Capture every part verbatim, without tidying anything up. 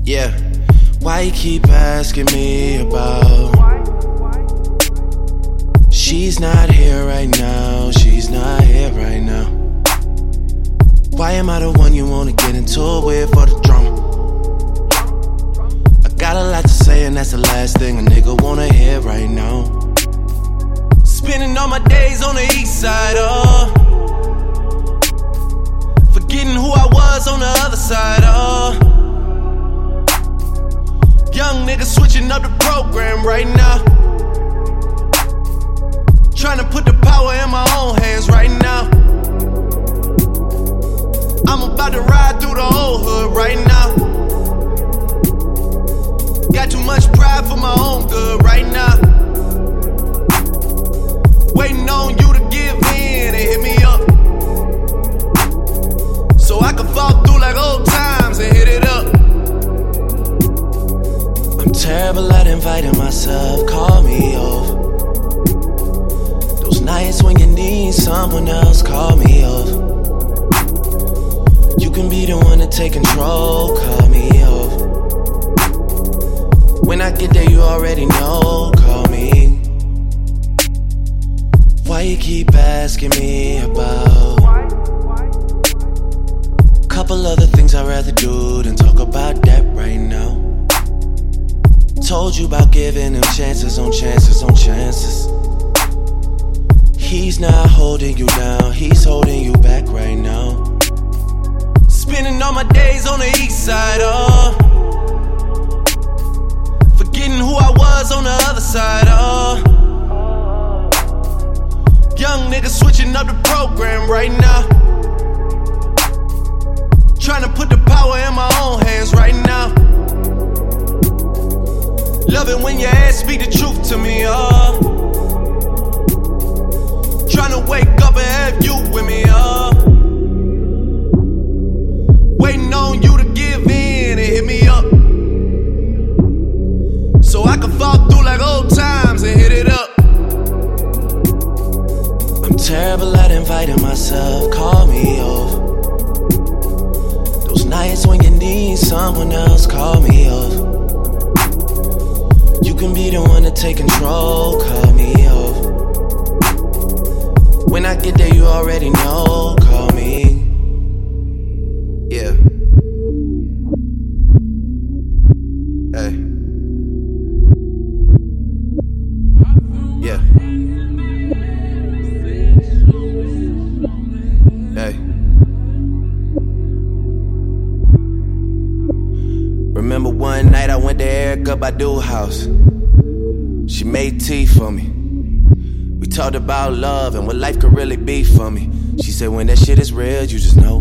Yeah, why you keep asking me about? She's not here right now, she's not here right now. Why am I the one you wanna get into it with for the drama? I got a lot to say and that's the last thing a nigga wanna hear right now. Spending all my days on the east side, oh, forgetting who I was on the other side, oh. Young nigga switching up the program right now, trying to put the power in my own hands right now. I'm about to ride through the whole hood right now. Got too much pride for my own good right now. Waiting on you to give in and hit me up, so I can fall through like old times and hit it up. I'm terrible at inviting myself, call me off. Those nights when you need someone else, call me off. You can be the one to take control, call me off. When I get there you already know, call me. Why you keep asking me about? Couple other things I'd rather do than talk about that right now. Told you about giving him chances on chances on chances. He's not holding you down, he's holding you back right now. Spending all my days on the east side, oh, forgetting who I was on the other side, oh. Young nigga switching up the program right now, trying to put the power in my own hands right now. Love it when your ass speak the truth to me, oh. Trying to wake up and have you with me, oh. Waiting on you to give in and hit me up, so I can fall through like old times and hit it up. I'm terrible at inviting myself, call me off. Those nights when you need someone else, call me off. You can be the one to take control, call me off. When I get there you already know, call me. Yeah. Hey. Yeah. Hey. Remember one night I went to Erykah Badu's house. She made tea for me. We talked about love and what life could really be for me. She said when that shit is real, you just know.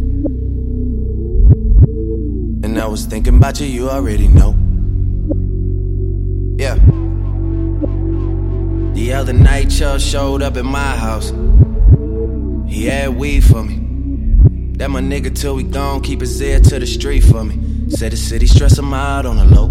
And I was thinking about you, you already know. Yeah. The other night, Chubb showed up at my house. He had weed for me. That my nigga till we gone, keep his ear to the street for me. Said the city stress him out on the low.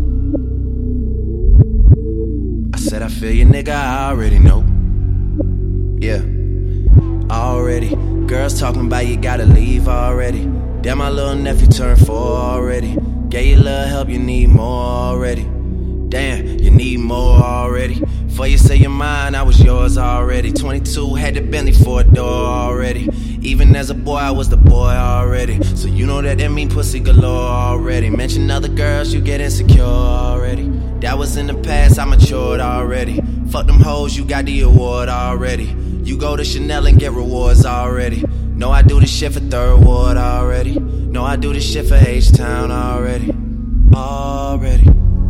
I said I feel you, nigga, I already know. Yeah, already. Girls talking about you gotta leave already. Damn, my little nephew turned four already. Gave you a little help, you need more already. Damn, you need more already. Before you say you're mine, I was yours already. twenty-two, had the Bentley for a door already. Even as a boy, I was the boy already. So you know that that mean pussy galore already. Mention other girls, you get insecure already. That was in the past, I matured already. Fuck them hoes, you got the award already. You go to Chanel and get rewards already. No, I do this shit for Third Ward already. No, I do this shit for H-Town already. Already.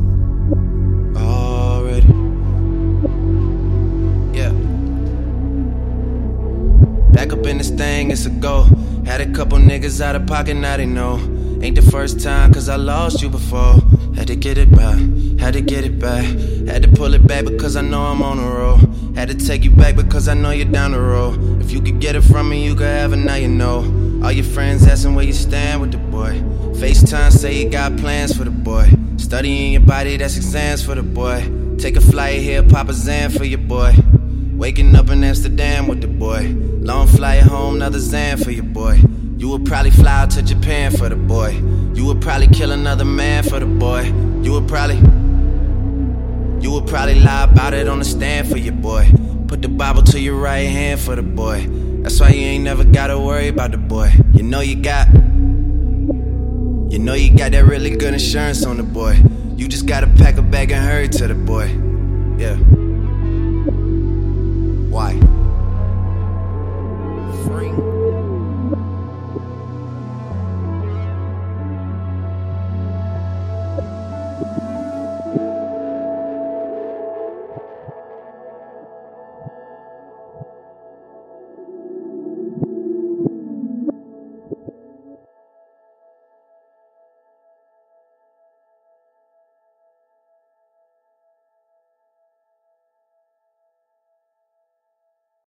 Already. Yeah. Back up in this thing, it's a go. Had a couple niggas out of pocket, now they know. Ain't the first time, cause I lost you before. Had to get it back, had to get it back. Had to pull it back because I know I'm on the road. Had to take you back because I know you're down the road. If you could get it from me, you could have it, now you know. All your friends asking where you stand with the boy. FaceTime say you got plans for the boy. Studying your body, that's exams for the boy. Take a flight here, pop a Zan for your boy. Waking up in Amsterdam with the boy. Long flight home, another Zan for your boy. You would probably fly out to Japan for the boy. You would probably kill another man for the boy. You would probably, you would probably lie about it on the stand for your boy. Put the Bible to your right hand for the boy. That's why you ain't never gotta worry about the boy. You know you got, you know you got that really good insurance on the boy. You just gotta pack a bag and hurry to the boy. Yeah. Why? Free.